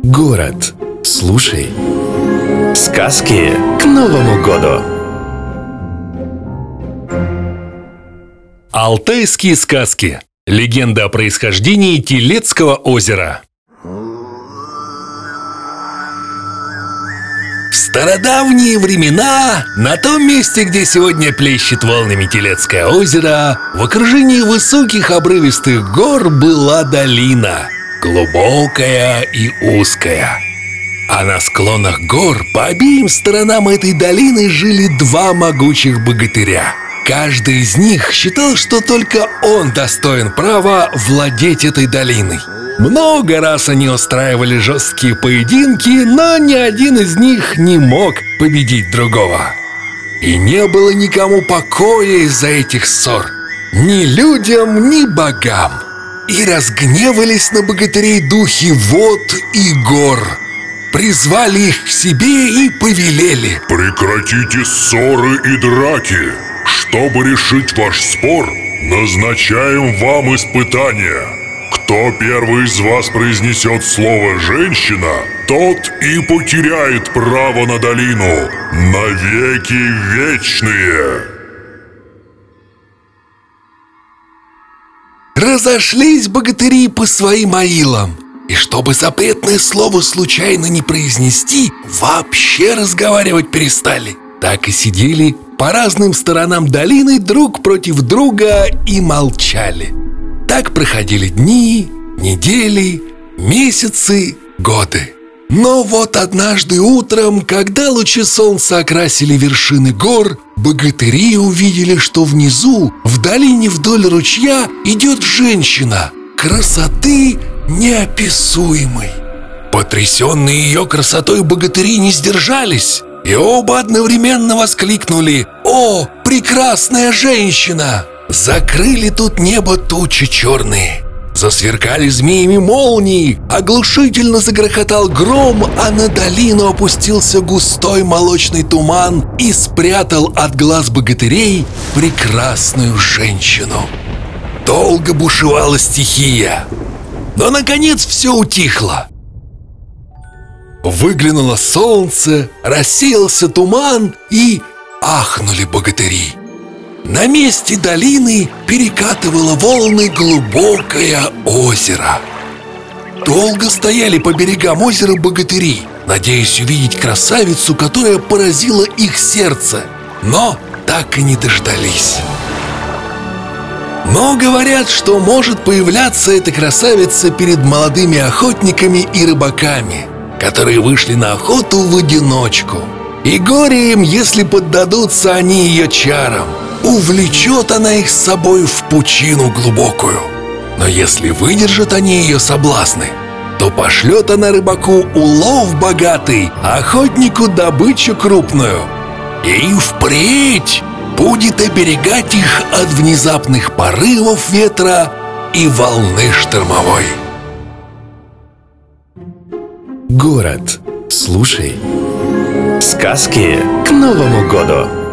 Город. Слушай. Сказки к Новому году. Алтайские сказки. Легенда о происхождении Телецкого озера. В стародавние времена, на том месте, где сегодня плещет волнами Телецкое озеро, в окружении высоких обрывистых гор была долина, глубокая и узкая. А на склонах гор по обеим сторонам этой долины жили два могучих богатыря. Каждый из них считал, что только он достоин права владеть этой долиной. Много раз они устраивали жесткие поединки, но ни один из них не мог победить другого. И не было никому покоя из-за этих ссор, ни людям, ни богам. И разгневались на богатырей духи вод и гор. Призвали их к себе и повелели: прекратите ссоры и драки. Чтобы решить ваш спор, назначаем вам испытание. Кто первый из вас произнесет слово «женщина», тот и потеряет право на долину навеки вечные. Разошлись богатыри по своим аилам, и чтобы запретное слово случайно не произнести, вообще разговаривать перестали. Так и сидели по разным сторонам долины друг против друга и молчали. Так проходили дни, недели, месяцы, годы. Но вот однажды утром, когда лучи солнца окрасили вершины гор, богатыри увидели, что внизу, в долине вдоль ручья, идет женщина красоты неописуемой. Потрясенные ее красотой богатыри не сдержались, и оба одновременно воскликнули: «О, прекрасная женщина!» Закрыли тут небо тучи черные, засверкали змеями молнии, оглушительно загрохотал гром, а на долину опустился густой молочный туман и спрятал от глаз богатырей прекрасную женщину. Долго бушевала стихия, но наконец все утихло. Выглянуло солнце, рассеялся туман, и ахнули богатыри. На месте долины перекатывало волны глубокое озеро. Долго стояли по берегам озера богатыри, надеясь увидеть красавицу, которая поразила их сердце, но так и не дождались. Но говорят, что может появляться эта красавица перед молодыми охотниками и рыбаками, которые вышли на охоту в одиночку. И горе им, если поддадутся они ее чарам. Увлечет она их с собой в пучину глубокую. Но если выдержат они ее соблазны, то пошлет она рыбаку улов богатый, а охотнику добычу крупную. И впредь будет оберегать их от внезапных порывов ветра и волны штормовой. Город. Слушай. Сказки к Новому году.